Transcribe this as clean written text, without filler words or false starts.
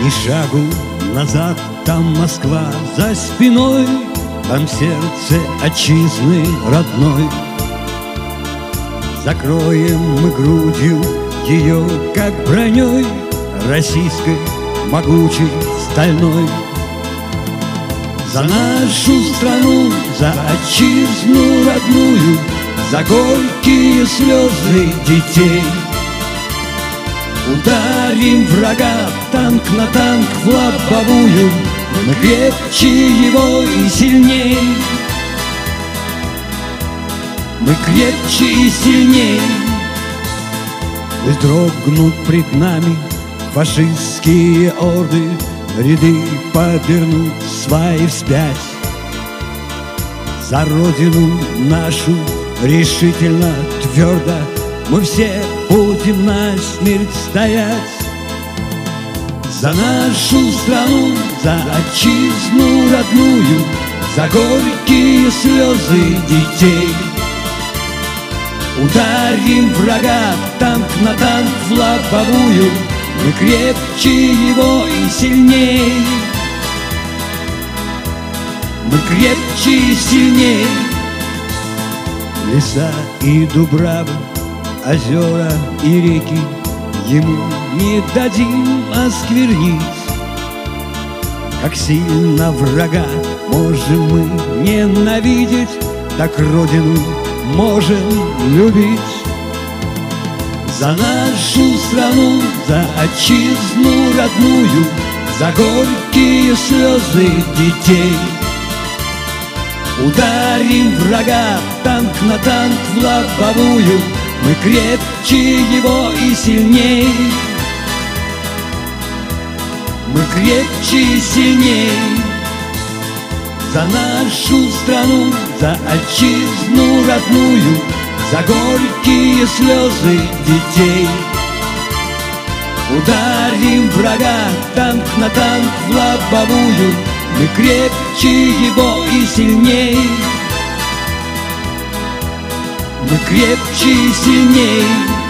Ни шагу назад, там Москва за спиной, там сердце отчизны родной. Закроем мы грудью ее, как броней российской, могучей, стальной. За нашу страну, за отчизну родную, за горькие слезы детей. Ударим врага танк на танк в лобовую, мы крепче его и сильней. Мы крепче и сильней. Пусть дрогнут пред нами фашистские орды, ряды повернут свои вспять. За родину нашу решительно, твердо мы все будем насмерть стоять. За нашу страну, за отчизну родную, за горькие слезы детей. Ударим врага танк на танк в лобовую, мы крепче его и сильней. Мы крепче и сильней. Леса и дубравы, озера и реки ему не дадим осквернить. Как сильно врага можем мы ненавидеть, так родину можем любить. За нашу страну, за отчизну родную, за горькие слезы детей. Ударим врага танк на танк в лобовую, мы крепче его и сильней. Мы крепче и сильней. За нашу страну, за отчизну родную, за горькие слезы детей. Ударим врага танк на танк в лобовую, мы крепче его и сильней. Мы крепче и сильней.